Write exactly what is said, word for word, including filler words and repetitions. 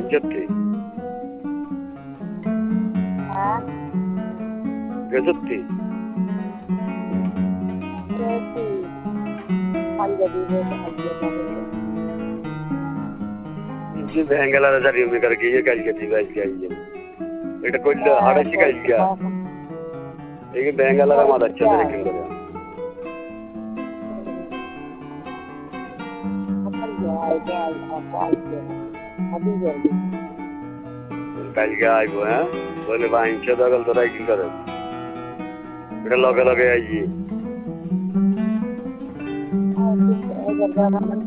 বাঞ্চতে হ্যাঁ গেছতে যে বেঙ্গালারে যারি আমি কার গিয়ে কালকে দিবে আজকে আইয়ে এটা কইলে হাড়াইছি কালকে এই বেঙ্গালারে মাদাচ্ছে দেখেন করে কালকে আইব হ্যাঁ বলে বাঞ্চে দখল তোরাই কি করে এটা লগে লগে আইয়ে